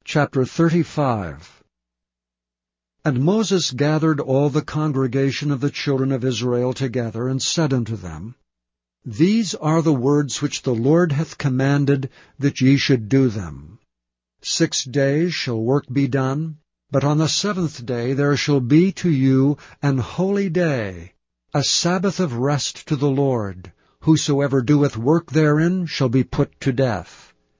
Chapter 35. And Moses gathered all the congregation of the children of Israel together, and said unto them, These are the words which the Lord hath commanded, that ye should do them. 6 days shall work be done, but on the 7th day there shall be to you an holy day, a Sabbath of rest to the Lord. Whosoever doeth work therein shall be put to death.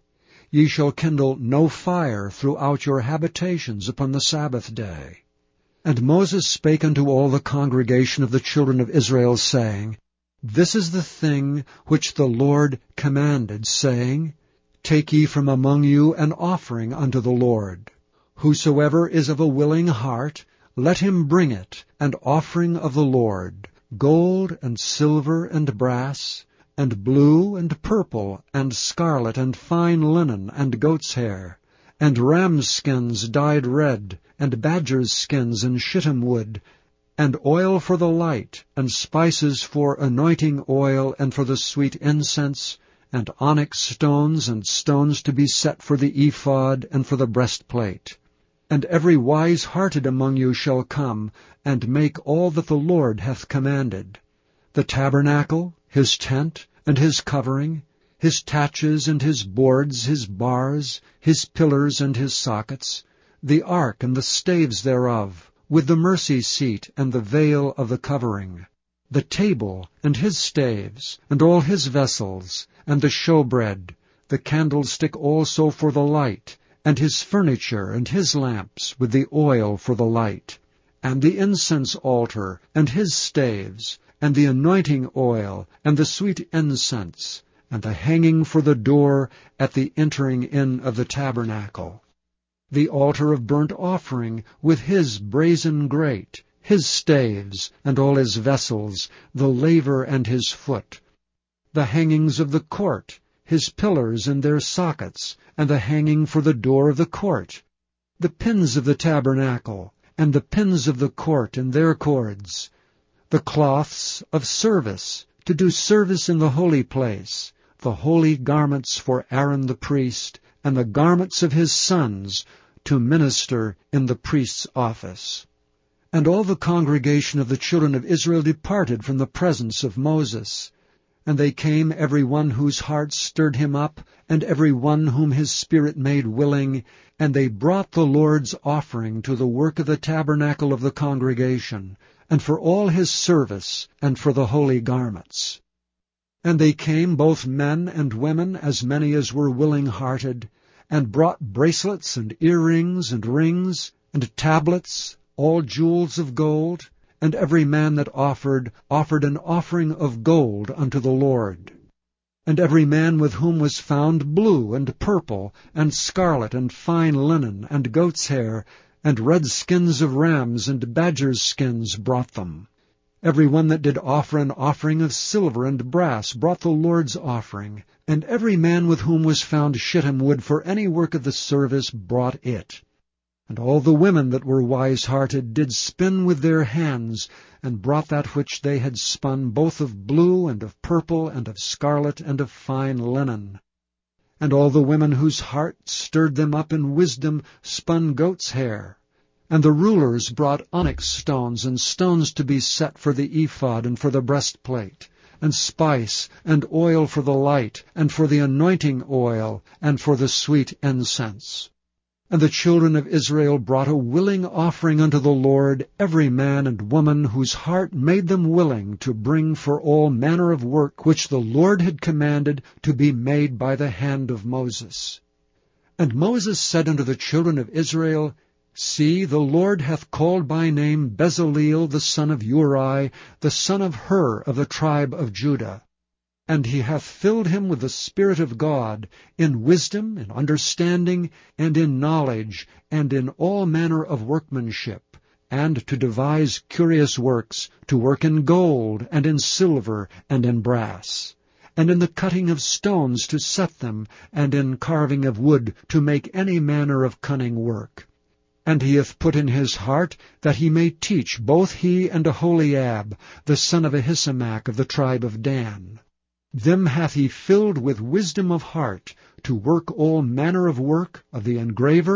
Ye shall kindle no fire throughout your habitations upon the Sabbath day. And Moses spake unto all the congregation of the children of Israel, saying, This is the thing which the Lord commanded, saying, Take ye from among you an offering unto the Lord. Whosoever is of a willing heart, let him bring it, an offering of the Lord, gold and silver and brass, and blue and purple and scarlet and fine linen and goat's hair, and rams' skins dyed red, and badgers' skins and shittim wood, and oil for the light, and spices for anointing oil and for the sweet incense, and onyx stones and stones to be set for the ephod and for the breastplate. And every wise-hearted among you shall come, and make all that the Lord hath commanded: the tabernacle, his tent, and his covering, his taches and his boards, his bars, his pillars and his sockets, the ark and the staves thereof, with the mercy seat and the veil of the covering, the table and his staves, and all his vessels, and the showbread, the candlestick also for the light, and his furniture and his lamps, with the oil for the light, and the incense altar, and his staves, and the anointing oil, and the sweet incense, and the hanging for the door at the entering in of the tabernacle, the altar of burnt offering, with his brazen grate, his staves, and all his vessels, the laver and his foot, the hangings of the court, his pillars and their sockets, and the hanging for the door of the court, the pins of the tabernacle, and the pins of the court and their cords, the cloths of service, to do service in the holy place, the holy garments for Aaron the priest, and the garments of his sons, to minister in the priest's office. And all the congregation of the children of Israel departed from the presence of Moses. And they came, every one whose heart stirred him up, and every one whom his spirit made willing, and they brought the Lord's offering to the work of the tabernacle of the congregation, and for all his service, and for the holy garments. And they came, both men and women, as many as were willing-hearted, and brought bracelets and earrings and rings, and tablets, all jewels of gold, and every man that offered an offering of gold unto the Lord. And every man with whom was found blue and purple, and scarlet, and fine linen, and goat's hair, and red skins of rams and badgers' skins brought them. Every one that did offer an offering of silver and brass brought the Lord's offering, and every man with whom was found shittim wood for any work of the service brought it. And all the women that were wise-hearted did spin with their hands, and brought that which they had spun, both of blue, and of purple, and of scarlet, and of fine linen. And all the women whose heart stirred them up in wisdom spun goat's hair. And the rulers brought onyx stones, and stones to be set for the ephod and for the breastplate, and spice, and oil for the light, and for the anointing oil, and for the sweet incense. And the children of Israel brought a willing offering unto the Lord, every man and woman whose heart made them willing to bring for all manner of work which the Lord had commanded to be made by the hand of Moses. And Moses said unto the children of Israel, See, the Lord hath called by name Bezaleel the son of Uri, the son of Hur of the tribe of Judah. And he hath filled him with the Spirit of God, in wisdom, in understanding, and in knowledge, and in all manner of workmanship, and to devise curious works, to work in gold, and in silver, and in brass, and in the cutting of stones to set them, and in carving of wood to make any manner of cunning work. And he hath put in his heart that he may teach both he and Aholiab, the son of Ahisamach of the tribe of Dan. Them hath he filled with wisdom of heart, to work all manner of work of the engraver,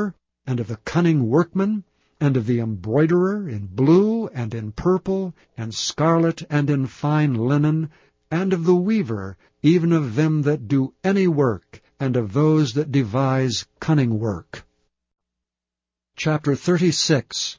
and of the cunning workman, and of the embroiderer in blue, and in purple, and scarlet, and in fine linen, and of the weaver, even of them that do any work, and of those that devise cunning work. Chapter 36.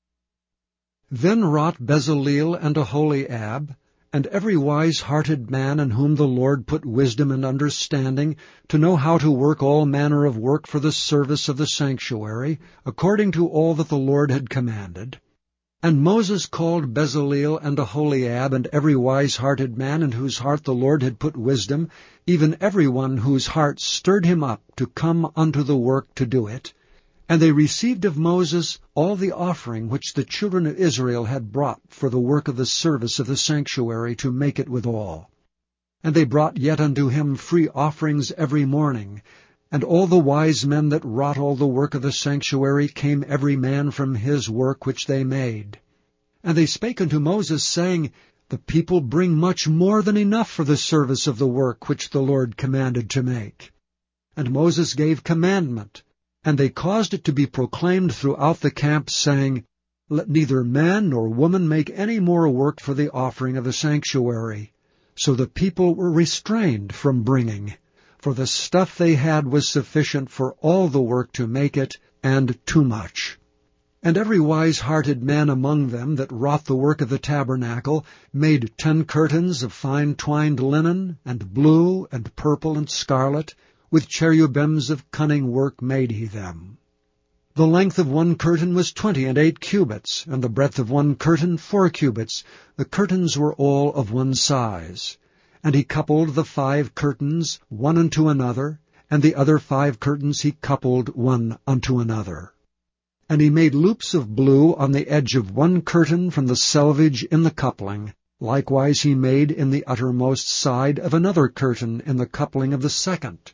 Then wrought Bezaleel and Aholiab, and every wise-hearted man in whom the Lord put wisdom and understanding, to know how to work all manner of work for the service of the sanctuary, according to all that the Lord had commanded. And Moses called Bezaleel and Aholiab, and every wise-hearted man in whose heart the Lord had put wisdom, even every one whose heart stirred him up to come unto the work to do it. And they received of Moses all the offering which the children of Israel had brought for the work of the service of the sanctuary, to make it withal. And they brought yet unto him free offerings every morning. And all the wise men that wrought all the work of the sanctuary came every man from his work which they made. And they spake unto Moses, saying, The people bring much more than enough for the service of the work which the Lord commanded to make. And Moses gave commandment, and they caused it to be proclaimed throughout the camp, saying, Let neither man nor woman make any more work for the offering of the sanctuary. So the people were restrained from bringing, for the stuff they had was sufficient for all the work to make it, and too much. And every wise-hearted man among them that wrought the work of the tabernacle made 10 curtains of fine twined linen, and blue, and purple, and scarlet. With cherubims of cunning work made he them. The length of one curtain was 28 cubits, and the breadth of one curtain 4 cubits. The curtains were all of one size. And he coupled the 5 curtains one unto another, and the other 5 curtains he coupled one unto another. And he made loops of blue on the edge of one curtain from the selvage in the coupling. Likewise he made in the uttermost side of another curtain in the coupling of the second.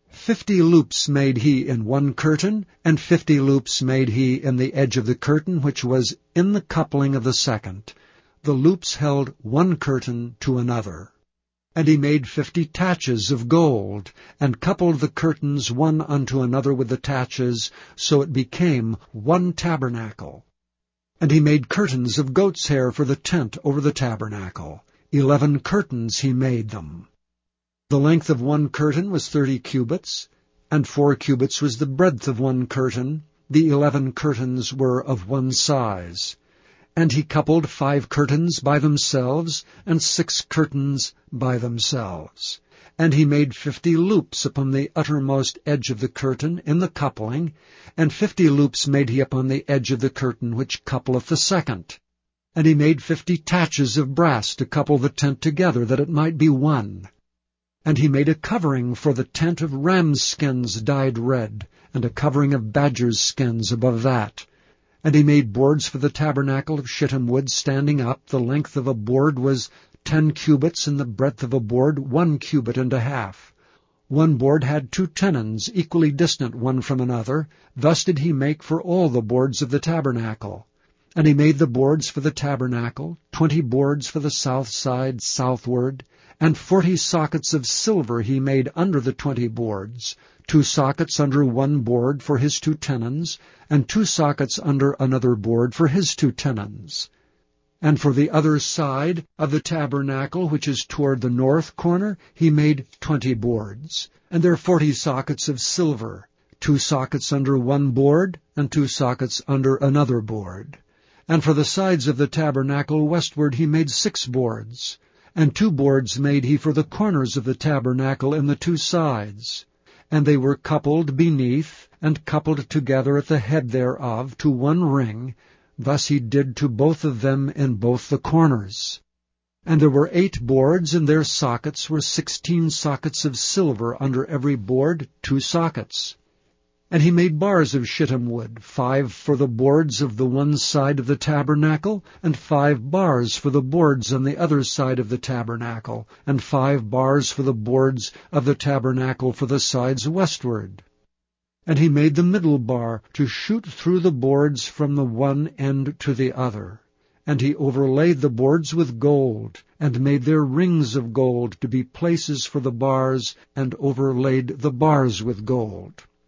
50 loops made he in one curtain, and 50 loops made he in the edge of the curtain which was in the coupling of the second. The loops held one curtain to another. And he made 50 taches of gold, and coupled the curtains one unto another with the taches, so it became one tabernacle. And he made curtains of goat's hair for the tent over the tabernacle. 11 curtains he made them. The length of one curtain was 30 cubits, and 4 cubits was the breadth of one curtain. The 11 curtains were of one size. And he coupled 5 curtains by themselves, and 6 curtains by themselves. And he made 50 loops upon the uttermost edge of the curtain in the coupling, and 50 loops made he upon the edge of the curtain which coupleth the second. And he made 50 taches of brass to couple the tent together, that it might be one. And he made a covering for the tent of rams' skins dyed red, and a covering of badgers' skins above that. And he made boards for the tabernacle of shittim wood standing up. The length of a board was 10 cubits, and the breadth of a board 1 cubit and a half. One board had 2 tenons, equally distant one from another. Thus did he make for all the boards of the tabernacle. And he made the boards for the tabernacle, 20 boards for the south side southward, and 40 sockets of silver he made under the 20 boards, 2 sockets under one board for his 2 tenons, and 2 sockets under another board for his 2 tenons. And for the other side of the tabernacle, which is toward the north corner, he made 20 boards, and there 40 sockets of silver, 2 sockets under one board, and 2 sockets under another board. And for the sides of the tabernacle westward he made 6 boards, and 2 boards made he for the corners of the tabernacle in the 2 sides. And they were coupled beneath, and coupled together at the head thereof to one ring. Thus he did to both of them in both the corners. And there were 8 boards, and their sockets were 16 sockets of silver under every board, 2 sockets. And he made bars of shittim wood, 5 for the boards of the one side of the tabernacle, and 5 bars for the boards on the other side of the tabernacle, and 5 bars for the boards of the tabernacle for the sides westward. And he made the middle bar to shoot through the boards from the one end to the other. And he overlaid the boards with gold, and made their rings of gold to be places for the bars, and overlaid the bars with gold.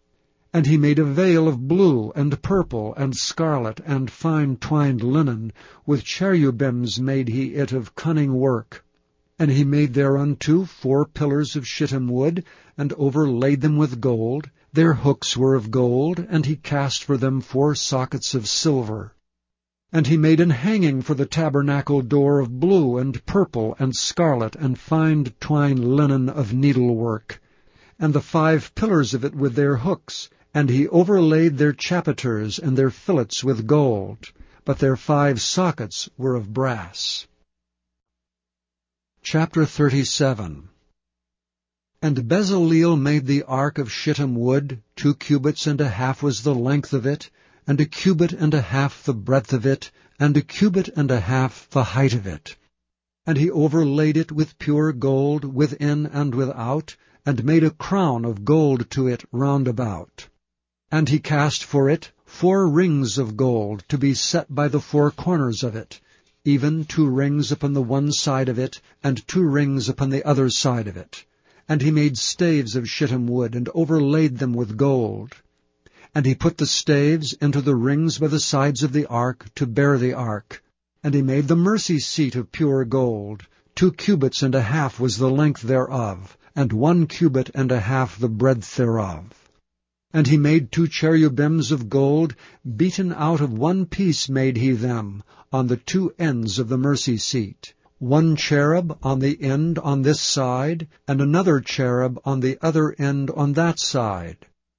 And he made a veil of blue, and purple, and scarlet, and fine twined linen. With cherubims made he it of cunning work. And he made thereunto 4 pillars of shittim wood, and overlaid them with gold. Their hooks were of gold, and he cast for them 4 sockets of silver. And he made an hanging for the tabernacle door of blue, and purple, and scarlet, and fine twined linen of needlework, and the 5 pillars of it with their hooks. And he overlaid their chapiters and their fillets with gold, but their 5 sockets were of brass. Chapter 37. And Bezaleel made the ark of shittim wood. 2 cubits and a half was the length of it, and 1 cubit and a half the breadth of it, and 1 cubit and a half the height of it. And he overlaid it with pure gold within and without, and made a crown of gold to it round about. And he cast for it 4 rings of gold, to be set by the 4 corners of it, even 2 rings upon the one side of it, and 2 rings upon the other side of it. And he made staves of shittim wood, and overlaid them with gold. And he put the staves into the rings by the sides of the ark, to bear the ark. And he made the mercy seat of pure gold. 2 cubits and a half was the length thereof, and 1 cubit and a half the breadth thereof. And he made 2 cherubims of gold, beaten out of 1 piece made he them, on the 2 ends of the mercy seat. 1 cherub on the end on this side, and another cherub on the other end on that side.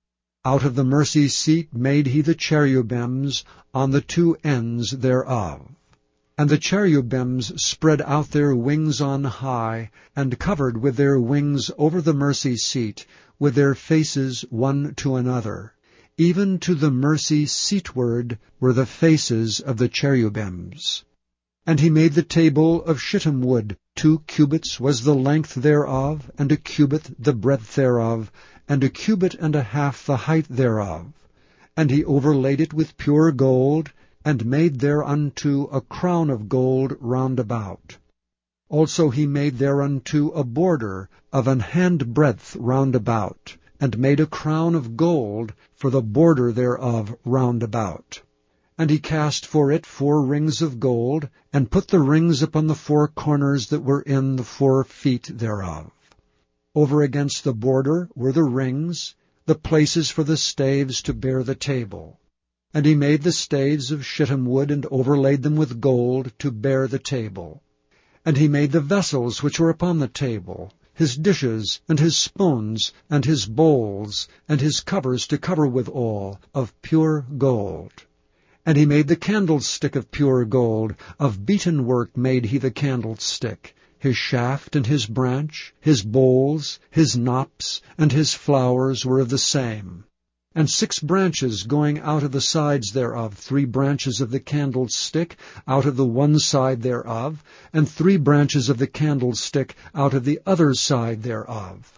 Out of the mercy seat made he the cherubims on the 2 ends thereof. And the cherubims spread out their wings on high, and covered with their wings over the mercy seat, with their faces one to another. Even to the mercy seatward were the faces of the cherubims. And he made the table of shittim wood. 2 cubits was the length thereof, and 1 cubit the breadth thereof, and 1 cubit and a half the height thereof. And he overlaid it with pure gold, and made thereunto a crown of gold round about. Also he made thereunto a border of an handbreadth round about, and made a crown of gold for the border thereof round about. And he cast for it 4 rings of gold, and put the rings upon the 4 corners that were in the 4 feet thereof. Over against the border were the rings, the places for the staves to bear the table. And he made the staves of shittim wood, and overlaid them with gold, to bear the table. And he made the vessels which were upon the table, his dishes, and his spoons, and his bowls, and his covers to cover withal, of pure gold. And he made the candlestick of pure gold, of beaten work made he the candlestick, his shaft and his branch, his bowls, his knops, and his flowers were of the same. And 6 branches going out of the sides thereof, 3 branches of the candlestick out of the one side thereof, and 3 branches of the candlestick out of the other side thereof.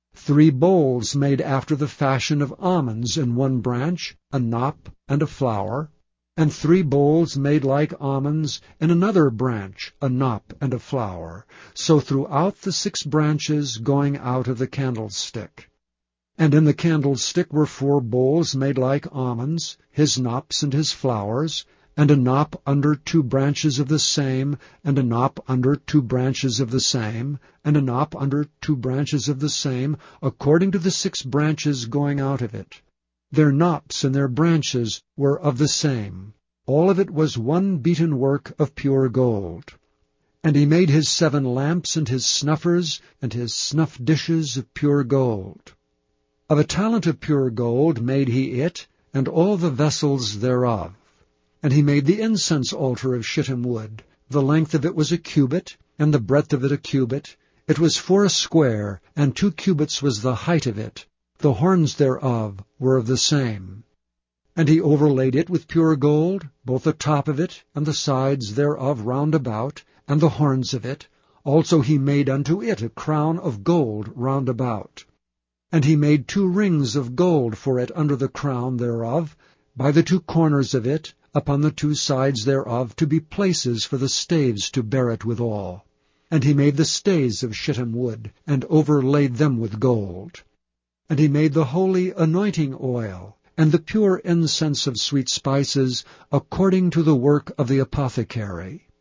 3 bowls made after the fashion of almonds in one branch, a knop and a flower, and 3 bowls made like almonds in another branch, a knop and a flower, so throughout the 6 branches going out of the candlestick. And in the candlestick were 4 bowls made like almonds, his knops and his flowers, and a knop under 2 branches of the same, and a knop under 2 branches of the same, and a knop under 2 branches of the same, according to the 6 branches going out of it. Their knops and their branches were of the same. All of it was one beaten work of pure gold. And he made his 7 lamps and his snuffers and his snuff dishes of pure gold. Of a talent of pure gold made he it, and all the vessels thereof. And he made the incense altar of shittim wood. The length of it was 1 cubit, and the breadth of it 1 cubit. It was 4 square, and 2 cubits was the height of it. The horns thereof were of the same. And he overlaid it with pure gold, both the top of it, and the sides thereof round about, and the horns of it. Also he made unto it a crown of gold round about. And he made 2 rings of gold for it under the crown thereof, by the 2 corners of it, upon the 2 sides thereof, to be places for the staves to bear it withal. And he made the stays of shittim wood, and overlaid them with gold. And he made the holy anointing oil, and the pure incense of sweet spices, according to the work of the apothecary.